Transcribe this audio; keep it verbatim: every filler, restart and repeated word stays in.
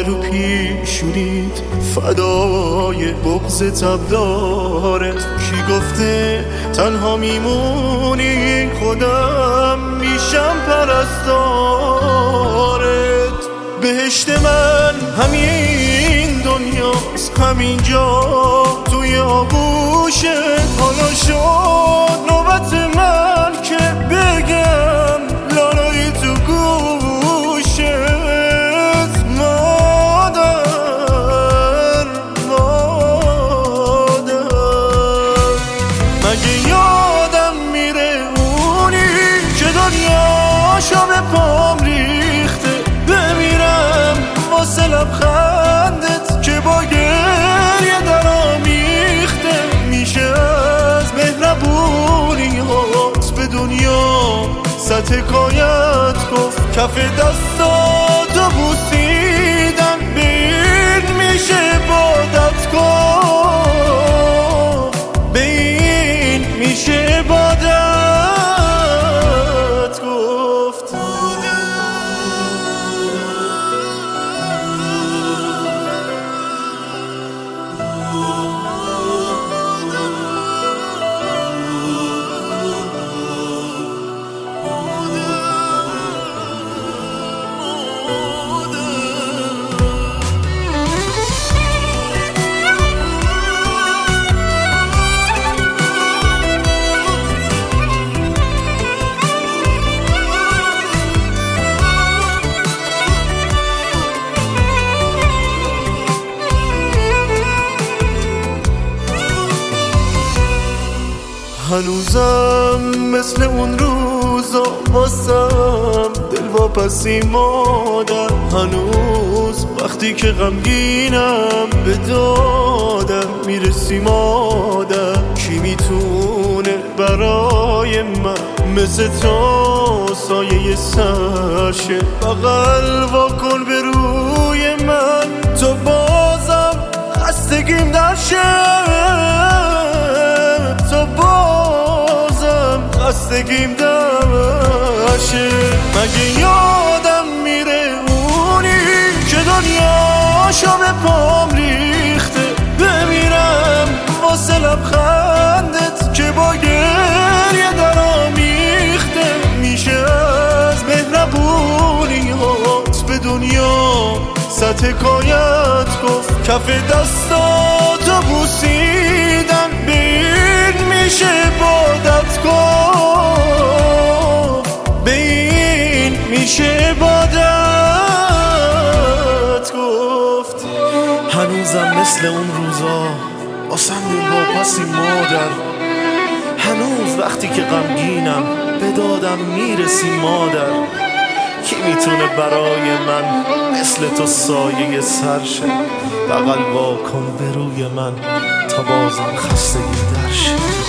رو پیشونید فدای بغض تبدارت. کی گفته تنها میمونی خودم میشم پرستارت. بهشت من همین دنیاست، همینجا توی آغوشت. حالا شد نوبت من که بگم لالایی تو گوشت. مادر مادر مگه یادم میره اونی که دنیاشو به پام ریخته. بمیرم واسه لبخندت که با گریه درامیخته. میشه از مهربونیات به دنیا صد حکایت گفت. کف دستاتو بوسیدن بین میشه عبادت گفت. به این میشه عبادت گفت. هنوزم مثل اون روزا واسم دلواپسی مادر. هنوز وقتی که غمگینم به دادم میرسی مادر. کی میتونه برای من مثل تو سایه سرشه؟ بغل واکن به روی من تو بازم خستگیم درشه. تو بازم خستگیم درشه. مگه یادم میره اونی که دنیاشو به پام ریخته. بمیرم واسه لبخندت که با گریه درامیخته. میشه از مهربونیات به دنیا صد حکایت گفت. کف دستاتو بوسیدن بین میشه عبادت گفت. به این میشه عبادت گفت. هنوزم مثل اون روزا واسم دلواپسی مادر. هنوز وقتی که غمگینم به دادم میرسی مادر. کی میتونه برای من مثل تو سایه سرشه؟ بغل واکن به روی من تا بازم خستگی درشه.